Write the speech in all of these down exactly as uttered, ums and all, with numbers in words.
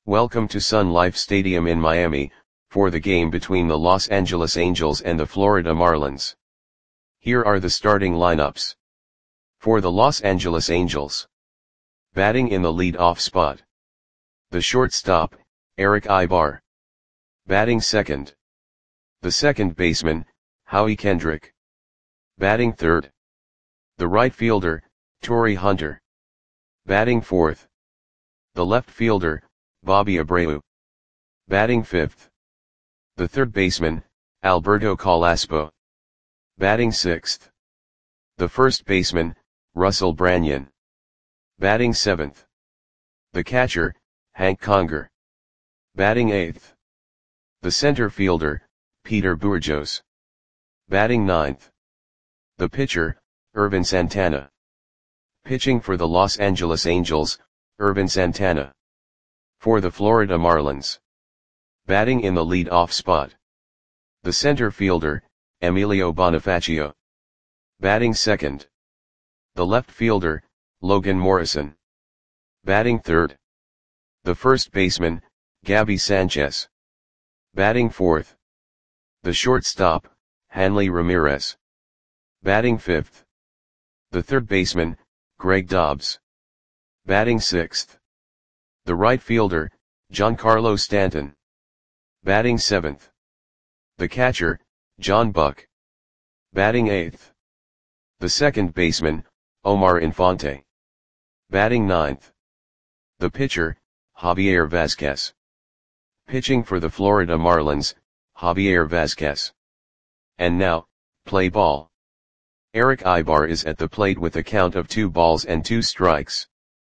Welcome to Sun Life Stadium in Miami, for the game between the Los Angeles Angels and the Florida Marlins. Here are the starting lineups. For the Los Angeles Angels. Batting in the lead-off spot. The shortstop, Erick Aybar. Batting second. The second baseman, Howie Kendrick. Batting third. The right fielder, Torii Hunter. Batting fourth. The left fielder, Bobby Abreu. Batting fifth. The third baseman, Alberto Carrasco. Batting sixth. The first baseman, Russell Branyan. Batting seventh. The catcher, Hank Conger. Batting eighth. The center fielder, Peter Bourjos. Batting ninth. The pitcher, Ervin Santana. Pitching for the Los Angeles Angels, Ervin Santana. For the Florida Marlins. Batting in the lead-off spot. The center fielder, Emilio Bonifacio. Batting second. The left fielder, Logan Morrison. Batting third. The first baseman, Gabby Sanchez. Batting fourth. The shortstop, Hanley Ramirez. Batting fifth. The third baseman, Greg Dobbs. Batting sixth. The right fielder, Giancarlo Stanton. Batting seventh. The catcher, John Buck. Batting eighth. The second baseman, Omar Infante. Batting ninth. The pitcher, Javier Vazquez. Pitching for the Florida Marlins, Javier Vazquez. And now, play ball. Erick Aybar is at the plate with a count of two balls and two strikes.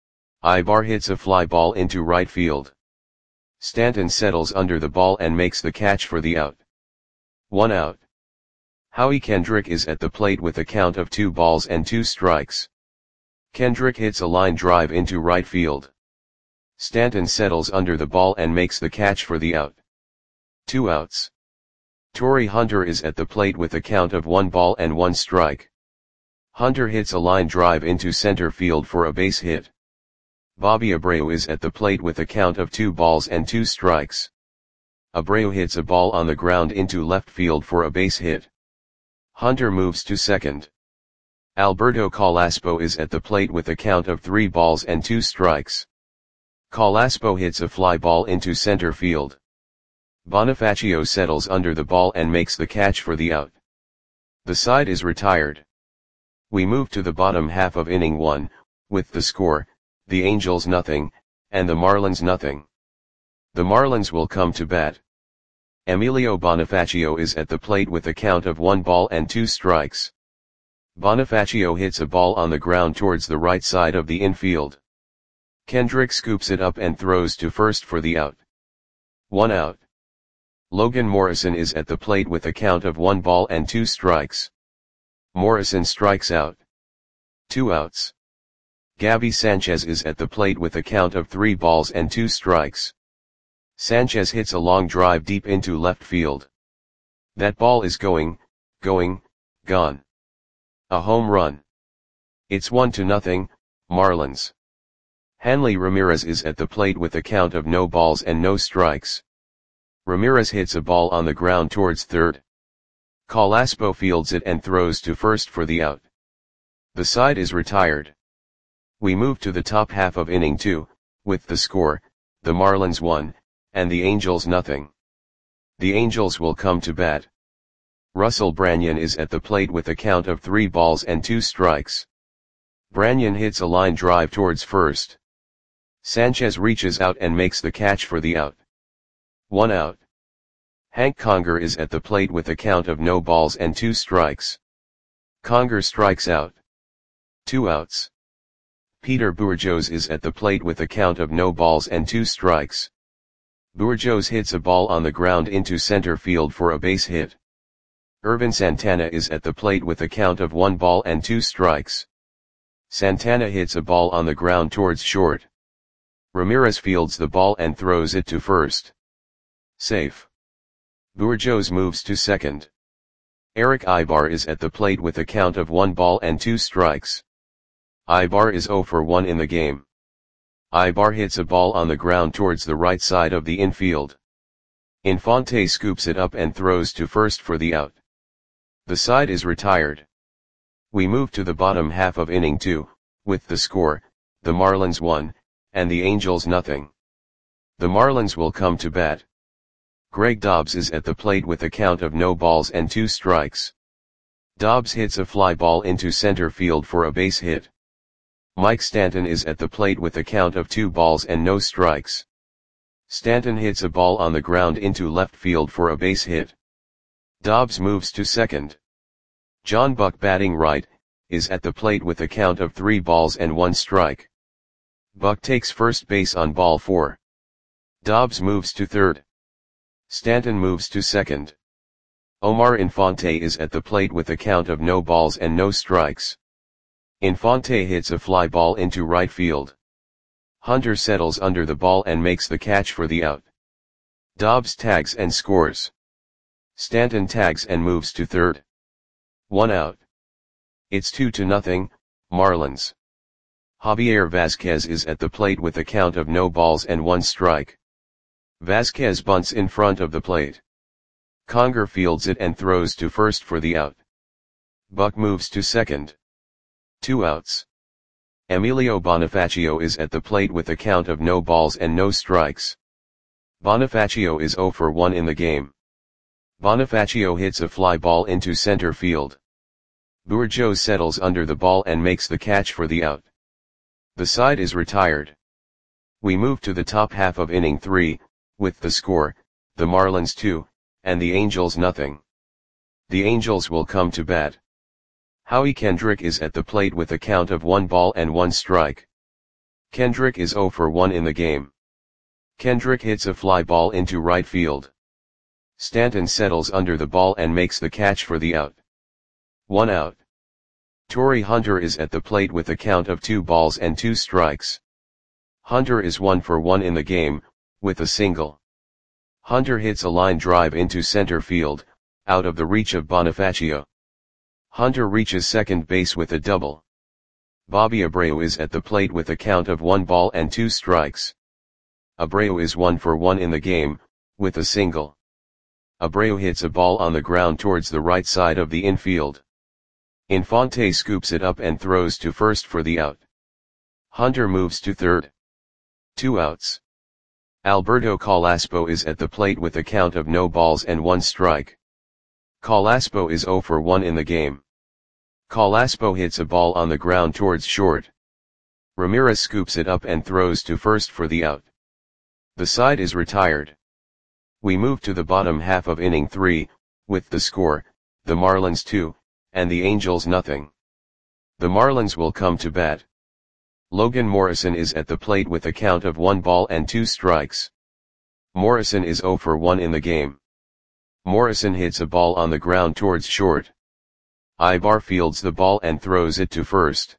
Aybar hits a fly ball into right field. Stanton settles under the ball and makes the catch for the out. One out. Howie Kendrick is at the plate with a count of two balls and two strikes. Kendrick hits a line drive into right field. Stanton settles under the ball and makes the catch for the out. Two outs. Torii Hunter is at the plate with a count of one ball and one strike. Hunter hits a line drive into center field for a base hit. Bobby Abreu is at the plate with a count of two balls and two strikes. Abreu hits a ball on the ground into left field for a base hit. Hunter moves to second. Alberto Carrasco is at the plate with a count of three balls and two strikes. Carrasco hits a fly ball into center field. Bonifacio settles under the ball and makes the catch for the out. The side is retired. We move to the bottom half of inning one, with the score, the Angels nothing, and the Marlins nothing. The Marlins will come to bat. Emilio Bonifacio is at the plate with a count of one ball and two strikes. Bonifacio hits a ball on the ground towards the right side of the infield. Kendrick scoops it up and throws to first for the out. One out. Logan Morrison is at the plate with a count of one ball and two strikes. Morrison strikes out. Two outs. Gabby Sanchez is at the plate with a count of three balls and two strikes. Sanchez hits a long drive deep into left field. That ball is going, going, gone. A home run. It's one to nothing, Marlins. Hanley Ramirez is at the plate with a count of no balls and no strikes. Ramirez hits a ball on the ground towards third. Carrasco fields it and throws to first for the out. The side is retired. We move to the top half of inning two, with the score, the Marlins one, and the Angels nothing. The Angels will come to bat. Russell Branyan is at the plate with a count of three balls and two strikes. Branyan hits a line drive towards first. Sanchez reaches out and makes the catch for the out. One out. Hank Conger is at the plate with a count of no balls and two strikes. Conger strikes out. Two outs. Peter Bourjos is at the plate with a count of no balls and two strikes. Bourjos hits a ball on the ground into center field for a base hit. Ervin Santana is at the plate with a count of one ball and two strikes. Santana hits a ball on the ground towards short. Ramirez fields the ball and throws it to first. Safe. Bourjos moves to second. Erick Aybar is at the plate with a count of one ball and two strikes. Aybar is zero for one in the game. Ibar hits a ball on the ground towards the right side of the infield. Infante scoops it up and throws to first for the out. The side is retired. We move to the bottom half of inning two, with the score, the Marlins one, and the Angels nothing. The Marlins will come to bat. Greg Dobbs is at the plate with a count of no balls and two strikes. Dobbs hits a fly ball into center field for a base hit. Mike Stanton is at the plate with a count of two balls and no strikes. Stanton hits a ball on the ground into left field for a base hit. Dobbs moves to second. John Buck, batting right, is at the plate with a count of three balls and one strike. Buck takes first base on ball four. Dobbs moves to third. Stanton moves to second. Omar Infante is at the plate with a count of no balls and no strikes. Infante hits a fly ball into right field. Hunter settles under the ball and makes the catch for the out. Dobbs tags and scores. Stanton tags and moves to third. One out. It's two to nothing, Marlins. Javier Vazquez is at the plate with a count of no balls and one strike. Vazquez bunts in front of the plate. Conger fields it and throws to first for the out. Buck moves to second. Two outs. Emilio Bonifacio is at the plate with a count of no balls and no strikes. Bonifacio is zero for one in the game. Bonifacio hits a fly ball into center field. Bourgeau settles under the ball and makes the catch for the out. The side is retired. We move to the top half of inning three, with the score, the Marlins two, and the Angels nothing. The Angels will come to bat. Howie Kendrick is at the plate with a count of one ball and one strike. Kendrick is zero for one in the game. Kendrick hits a fly ball into right field. Stanton settles under the ball and makes the catch for the out. One out. Torrey Hunter is at the plate with a count of two balls and two strikes. Hunter is one for one in the game, with a single. Hunter hits a line drive into center field, out of the reach of Bonifacio. Hunter reaches second base with a double. Bobby Abreu is at the plate with a count of one ball and two strikes. Abreu is one for one in the game, with a single. Abreu hits a ball on the ground towards the right side of the infield. Infante scoops it up and throws to first for the out. Hunter moves to third. Two outs. Alberto Calaspo is at the plate with a count of no balls and one strike. Calaspo is zero for one in the game. Calaspo hits a ball on the ground towards short. Ramirez scoops it up and throws to first for the out. The side is retired. We move to the bottom half of inning three, with the score, the Marlins two, and the Angels nothing. The Marlins will come to bat. Logan Morrison is at the plate with a count of one ball and two strikes. Morrison is zero for one in the game. Morrison hits a ball on the ground towards short. Ibar fields the ball and throws it to first.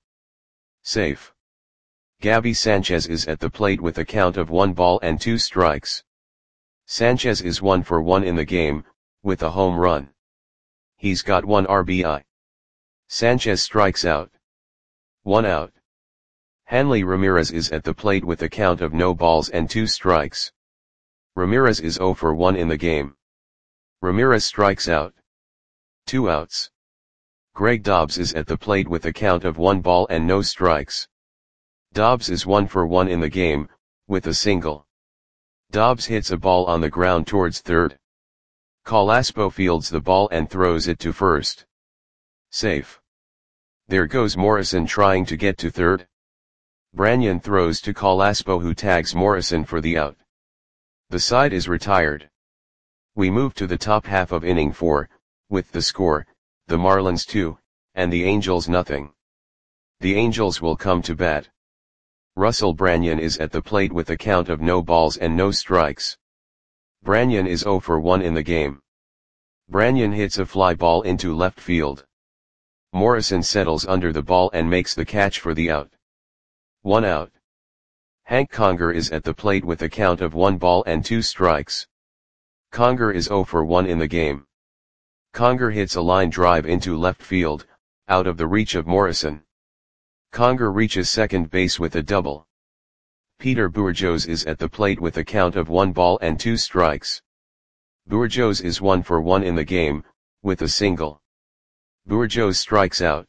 Safe. Gabby Sanchez is at the plate with a count of one ball and two strikes. Sanchez is one for one in the game, with a home run. He's got one R B I. Sanchez strikes out. One out. Hanley Ramirez is at the plate with a count of no balls and two strikes. Ramirez is zero for one in the game. Ramirez strikes out. Two outs. Greg Dobbs is at the plate with a count of one ball and no strikes. Dobbs is one for one in the game, with a single. Dobbs hits a ball on the ground towards third. Calaspo fields the ball and throws it to first. Safe. There goes Morrison trying to get to third. Branyan throws to Calaspo, who tags Morrison for the out. The side is retired. We move to the top half of inning four, with the score, the Marlins two, and the Angels nothing. The Angels will come to bat. Russell Branyan is at the plate with a count of no balls and no strikes. Branyan is zero for one in the game. Branyan hits a fly ball into left field. Morrison settles under the ball and makes the catch for the out. One out. Hank Conger is at the plate with a count of one ball and two strikes. Conger is zero for one in the game. Conger hits a line drive into left field, out of the reach of Morrison. Conger reaches second base with a double. Peter Bourgeois is at the plate with a count of one ball and two strikes. Bourgeois is one for one in the game, with a single. Bourgeois strikes out.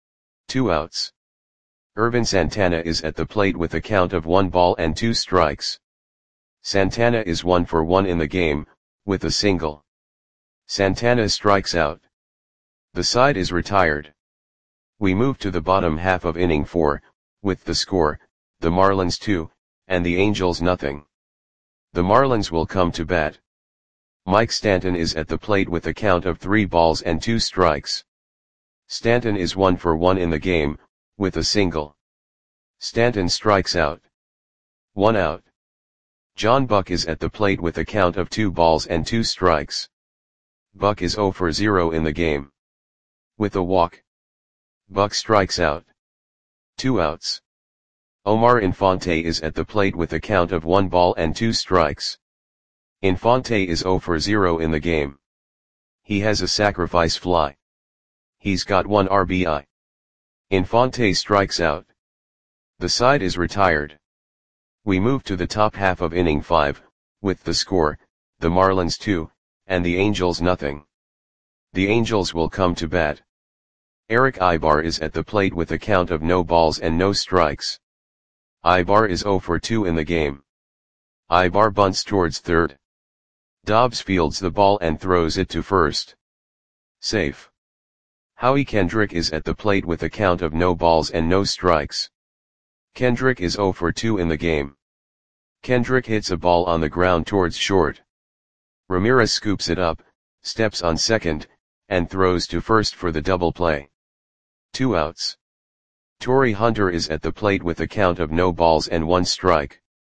Two outs. Ervin Santana is at the plate with a count of one ball and two strikes. Santana is one for one in the game, with a single. Santana strikes out. The side is retired. We move to the bottom half of inning four, with the score, the Marlins two, and the Angels nothing. The Marlins will come to bat. Mike Stanton is at the plate with a count of three balls and two strikes. Stanton is one for one in the game, with a single. Stanton strikes out. One out. John Buck is at the plate with a count of two balls and two strikes. Buck is zero for zero in the game. With a walk. Buck strikes out. Two outs. Omar Infante is at the plate with a count of one ball and two strikes. Infante is zero for zero in the game. He has a sacrifice fly. He's got one R B I. Infante strikes out. The side is retired. We move to the top half of inning five, with the score, the Marlins two, and the Angels nothing. The Angels will come to bat. Eric Aybar is at the plate with a count of no balls and no strikes. Aybar is zero for two in the game. Aybar bunts towards third. Dobbs fields the ball and throws it to first. Safe. Howie Kendrick is at the plate with a count of no balls and no strikes. Kendrick is zero for two in the game. Kendrick hits a ball on the ground towards short. Ramirez scoops it up, steps on second, and throws to first for the double play. Two outs. Torrey Hunter is at the plate with a count of no balls and one strike.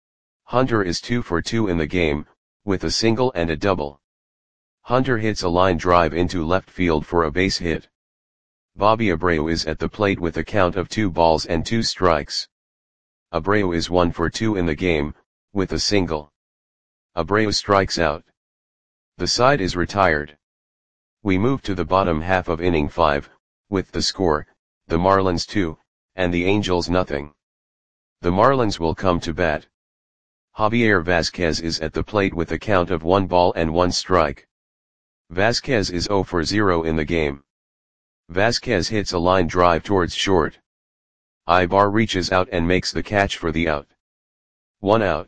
Hunter is two for two in the game, with a single and a double. Hunter hits a line drive into left field for a base hit. Bobby Abreu is at the plate with a count of two balls and two strikes. Abreu is one for two in the game, with a single. Abreu strikes out. The side is retired. We move to the bottom half of inning five, with the score, the Marlins two, and the Angels nothing. The Marlins will come to bat. Javier Vasquez is at the plate with a count of one ball and one strike. Vasquez is zero for zero in the game. Vasquez hits a line drive towards short. Aybar reaches out and makes the catch for the out. One out.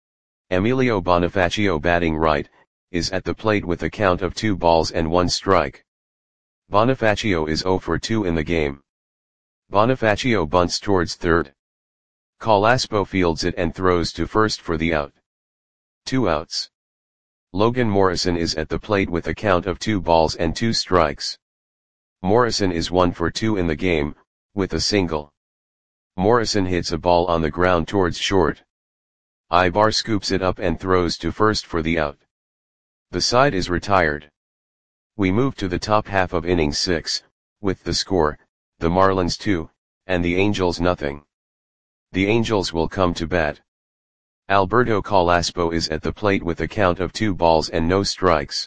Emilio Bonifacio, batting right, is at the plate with a count of two balls and one strike. Bonifacio is zero for two in the game. Bonifacio bunts towards third. Calaspo fields it and throws to first for the out. Two outs. Logan Morrison is at the plate with a count of two balls and two strikes. Morrison is one for two in the game, with a single. Morrison hits a ball on the ground towards short. Aybar scoops it up and throws to first for the out. The side is retired. We move to the top half of inning six, with the score, the Marlins two, and the Angels nothing. The Angels will come to bat. Alberto Calaspo is at the plate with a count of two balls and no strikes.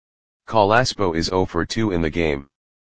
Calaspo is zero for two in the game.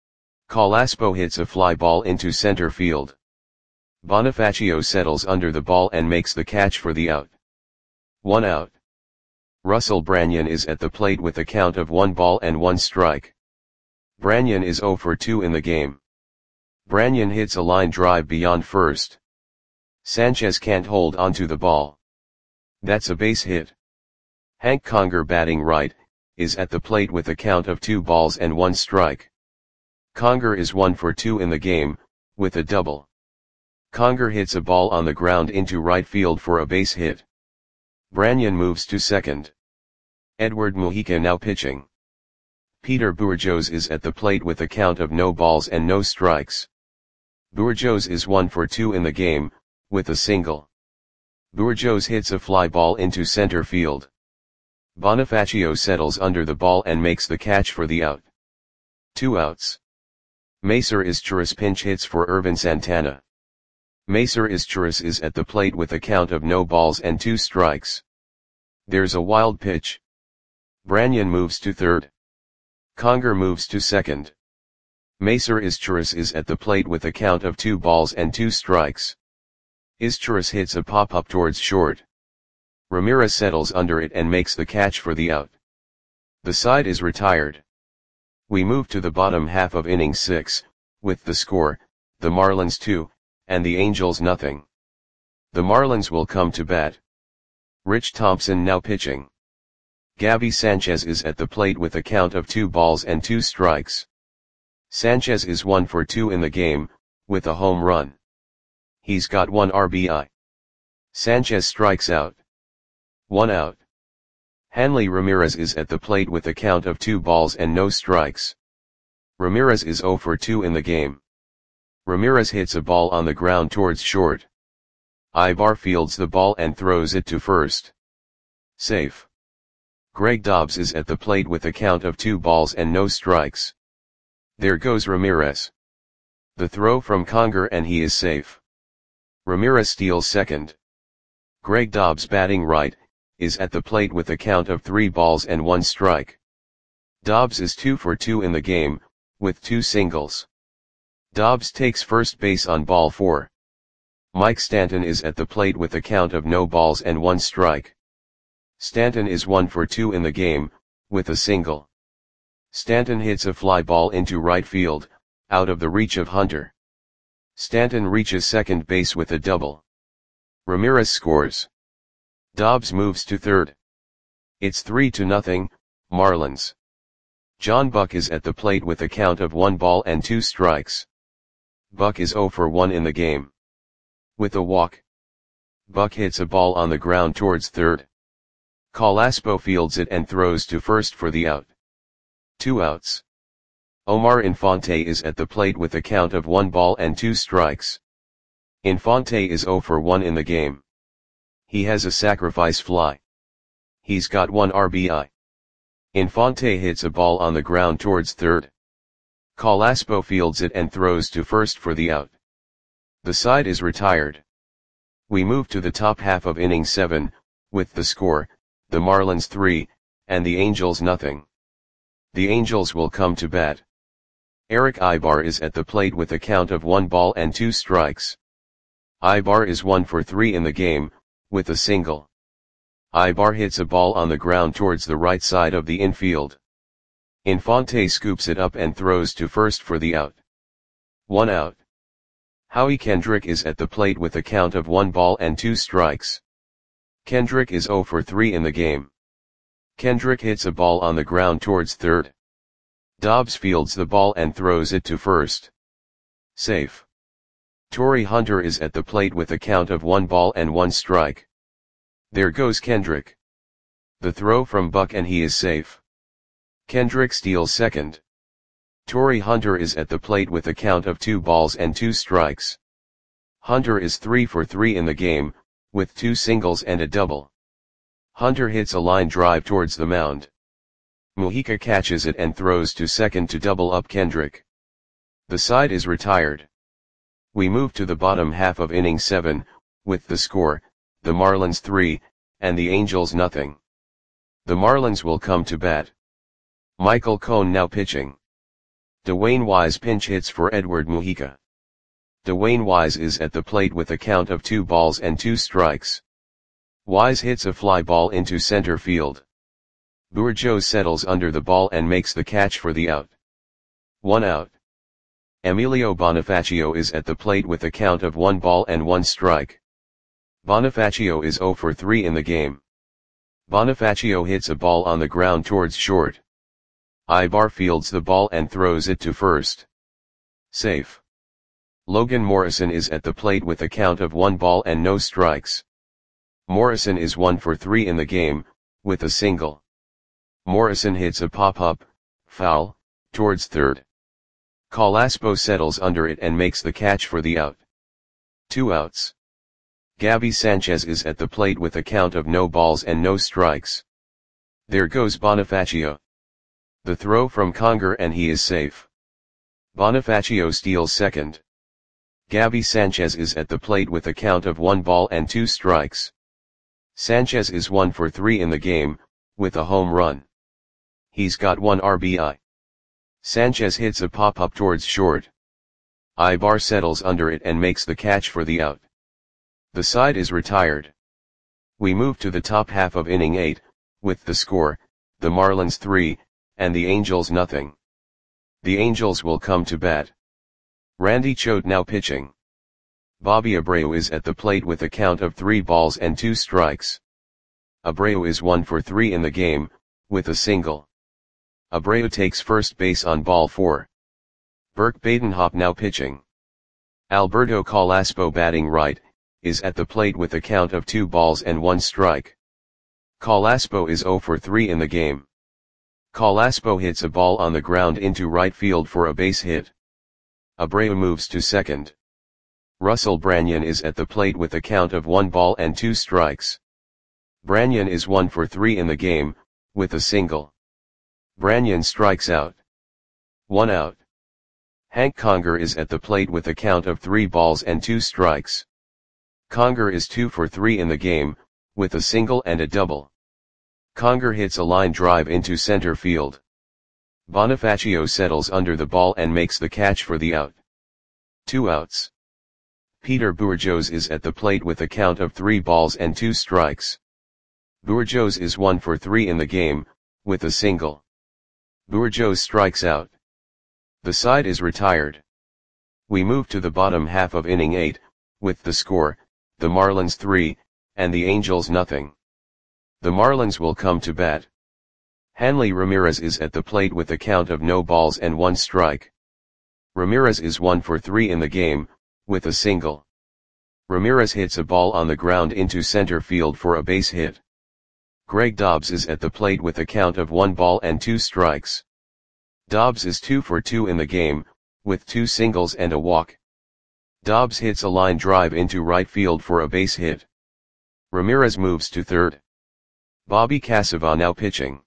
Calaspo hits a fly ball into center field. Bonifacio settles under the ball and makes the catch for the out. One out. Russell Branyan is at the plate with a count of one ball and one strike. Branyan is zero for two in the game. Branyan hits a line drive beyond first. Sanchez can't hold onto the ball. That's a base hit. Hank Conger, batting right, is at the plate with a count of two balls and one strike. Conger is one for two in the game, with a double. Conger hits a ball on the ground into right field for a base hit. Branyan moves to second. Edward Mujica now pitching. Peter Bourgeois is at the plate with a count of no balls and no strikes. Bourgeois is one for two in the game, with a single. Bourgeois hits a fly ball into center field. Bonifacio settles under the ball and makes the catch for the out. Two outs. Macer Izturis pinch hits for Ervin Santana. Macer Izturis is at the plate with a count of no balls and two strikes. There's a wild pitch. Branyan moves to third. Conger moves to second. Macer Izturis is at the plate with a count of two balls and two strikes. Izturis hits a pop-up towards short. Ramirez settles under it and makes the catch for the out. The side is retired. We move to the bottom half of inning six, with the score, the Marlins two, and the Angels nothing. The Marlins will come to bat. Rich Thompson now pitching. Gabby Sanchez is at the plate with a count of two balls and two strikes. Sanchez is one for two in the game, with a home run. He's got one R B I. Sanchez strikes out. One out. Hanley Ramirez is at the plate with a count of two balls and no strikes. Ramirez is zero for two in the game. Ramirez hits a ball on the ground towards short. Ibar fields the ball and throws it to first. Safe. Greg Dobbs is at the plate with a count of two balls and no strikes. There goes Ramirez. The throw from Conger and he is safe. Ramirez steals second. Greg Dobbs batting right, is at the plate with a count of three balls and one strike. Dobbs is two for two in the game, with two singles. Dobbs takes first base on ball four. Mike Stanton is at the plate with a count of no balls and one strike. Stanton is one for two in the game, with a single. Stanton hits a fly ball into right field, out of the reach of Hunter. Stanton reaches second base with a double. Ramirez scores. Dobbs moves to third. It's three to nothing, Marlins. John Buck is at the plate with a count of one ball and two strikes. Buck is zero for one in the game. With a walk. Buck hits a ball on the ground towards third. Calaspo fields it and throws to first for the out. Two outs. Omar Infante is at the plate with a count of one ball and two strikes. Infante is zero for one in the game. He has a sacrifice fly. He's got one R B I. Infante hits a ball on the ground towards third. Calaspo fields it and throws to first for the out. The side is retired. We move to the top half of inning seven, with the score, the Marlins three, and the Angels nothing. The Angels will come to bat. Eric Ibar is at the plate with a count of one ball and two strikes. Ibar is one for three in the game, with a single. Ibar hits a ball on the ground towards the right side of the infield. Infante scoops it up and throws to first for the out. One out. Howie Kendrick is at the plate with a count of one ball and two strikes. Kendrick is zero for three in the game. Kendrick hits a ball on the ground towards third. Dobbs fields the ball and throws it to first. Safe. Torrey Hunter is at the plate with a count of one ball and one strike. There goes Kendrick. The throw from Buck and he is safe. Kendrick steals second. Torrey Hunter is at the plate with a count of two balls and two strikes. Hunter is three for three in the game, with two singles and a double. Hunter hits a line drive towards the mound. Mujica catches it and throws to second to double up Kendrick. The side is retired. We move to the bottom half of inning seven, with the score, the Marlins three, and the Angels nothing. The Marlins will come to bat. Michael Cone now pitching. Dwayne Wise pinch hits for Edward Mujica. Dwayne Wise is at the plate with a count of two balls and two strikes. Wise hits a fly ball into center field. Bourgeau settles under the ball and makes the catch for the out. One out. Emilio Bonifacio is at the plate with a count of one ball and one strike. Bonifacio is zero for three in the game. Bonifacio hits a ball on the ground towards short. Ibar fields the ball and throws it to first. Safe. Logan Morrison is at the plate with a count of one ball and no strikes. Morrison is one for three in the game, with a single. Morrison hits a pop-up, foul, towards third. Calaspo settles under it and makes the catch for the out. Two outs. Gabby Sanchez is at the plate with a count of no balls and no strikes. There goes Bonifacio. The throw from Conger and he is safe. Bonifacio steals second. Gabby Sanchez is at the plate with a count of one ball and two strikes. Sanchez is one for three in the game, with a home run. He's got one R B I. Sanchez hits a pop-up towards short. Ibar settles under it and makes the catch for the out. The side is retired. We move to the top half of inning eight, with the score, the Marlins three, and the Angels nothing. The Angels will come to bat. Randy Choate now pitching. Bobby Abreu is at the plate with a count of three balls and two strikes. Abreu is one for three in the game, with a single. Abreu takes first base on ball four. Burke Badenhop now pitching. Alberto Calaspo batting right, is at the plate with a count of two balls and one strike. Calaspo is zero for three in the game. Calaspo hits a ball on the ground into right field for a base hit. Abreu moves to second. Russell Branyan is at the plate with a count of one ball and two strikes. Branyan is one for three in the game, with a single. Branyan strikes out. One out. Hank Conger is at the plate with a count of three balls and two strikes. Conger is two for three in the game, with a single and a double. Conger hits a line drive into center field. Bonifacio settles under the ball and makes the catch for the out. Two outs. Peter Bourjos is at the plate with a count of three balls and two strikes. Bourjos is one for three in the game, with a single. Bourjos strikes out. The side is retired. We move to the bottom half of inning eight, with the score, the Marlins three, and the Angels nothing. The Marlins will come to bat. Hanley Ramirez is at the plate with a count of no balls and one strike. Ramirez is one for three in the game, with a single. Ramirez hits a ball on the ground into center field for a base hit. Greg Dobbs is at the plate with a count of one ball and two strikes. Dobbs is two for two in the game, with two singles and a walk. Dobbs hits a line drive into right field for a base hit. Ramirez moves to third. Bobby Casava now pitching.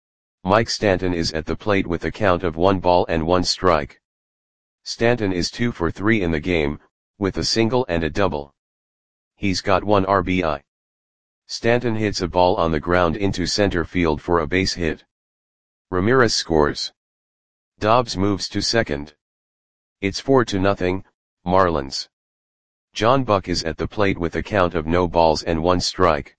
Mike Stanton is at the plate with a count of one ball and one strike. Stanton is two for three in the game, with a single and a double. He's got one R B I. Stanton hits a ball on the ground into center field for a base hit. Ramirez scores. Dobbs moves to second. It's four to nothing, Marlins. John Buck is at the plate with a count of no balls and one strike.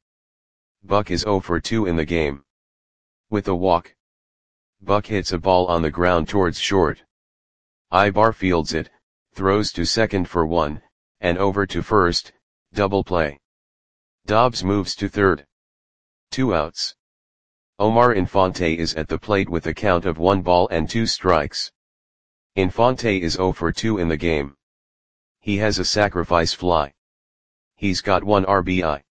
Buck is zero for two in the game. With a walk. Buck hits a ball on the ground towards short. Ibar fields it, throws to second for one, and over to first, double play. Dobbs moves to third. Two outs. Omar Infante is at the plate with a count of one ball and two strikes. Infante is zero for two in the game. He has a sacrifice fly. He's got one R B I.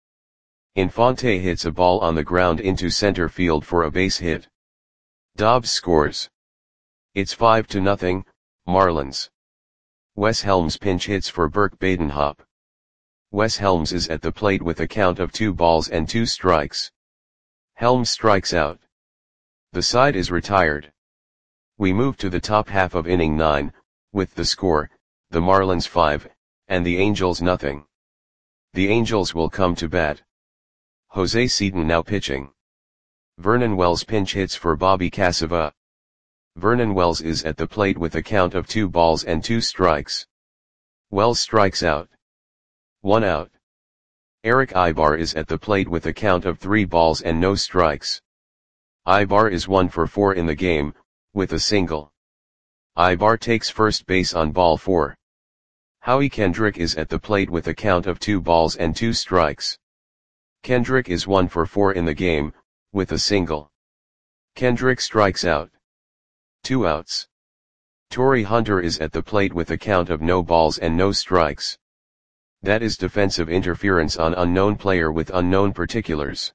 Infante hits a ball on the ground into center field for a base hit. Dobbs scores. It's five to nothing, Marlins. Wes Helms pinch hits for Burke Badenhop. Wes Helms is at the plate with a count of two balls and two strikes. Helms strikes out. The side is retired. We move to the top half of inning nine, with the score, the Marlins five, and the Angels nothing. The Angels will come to bat. Jose Seaton now pitching. Vernon Wells pinch hits for Bobby Casava. Vernon Wells is at the plate with a count of two balls and two strikes. Wells strikes out. One out. Eric Ibar is at the plate with a count of three balls and no strikes. Ibar is one for four in the game, with a single. Ibar takes first base on ball four. Howie Kendrick is at the plate with a count of two balls and two strikes. Kendrick is one for four in the game, with a single. Kendrick strikes out. Two outs. Torrey Hunter is at the plate with a count of no balls and no strikes. That is defensive interference on unknown player with unknown particulars.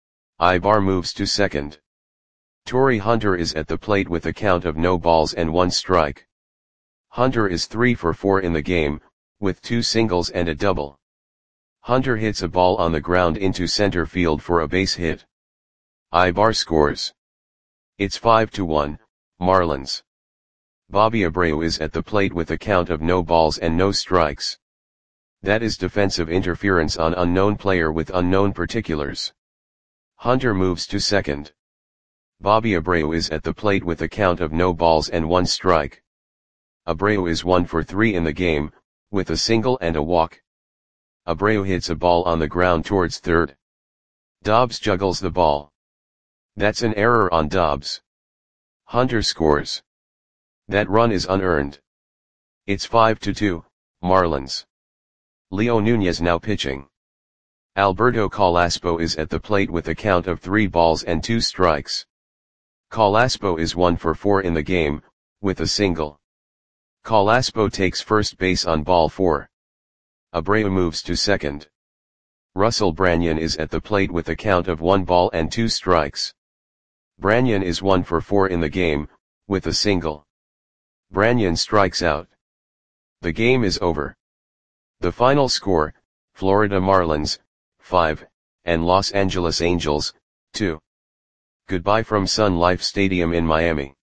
Ibar moves to second. Torrey Hunter is at the plate with a count of no balls and one strike. Hunter is three for four in the game, with two singles and a double. Hunter hits a ball on the ground into center field for a base hit. Ibar scores. It's five to one, Marlins. Bobby Abreu is at the plate with a count of no balls and no strikes. That is defensive interference on unknown player with unknown particulars. Hunter moves to second. Bobby Abreu is at the plate with a count of no balls and one strike. Abreu is one for three in the game, with a single and a walk. Abreu hits a ball on the ground towards third. Dobbs juggles the ball. That's an error on Dobbs. Hunter scores. That run is unearned. It's five to two, Marlins. Leo Nunez now pitching. Alberto Carrasco is at the plate with a count of three balls and two strikes. Carrasco is one for four in the game, with a single. Carrasco takes first base on ball four. Abreu moves to second. Russell Branyan is at the plate with a count of one ball and two strikes. Branyan is one for four in the game, with a single. Branyan strikes out. The game is over. The final score, Florida Marlins, five, and Los Angeles Angels, two. Goodbye from Sun Life Stadium in Miami.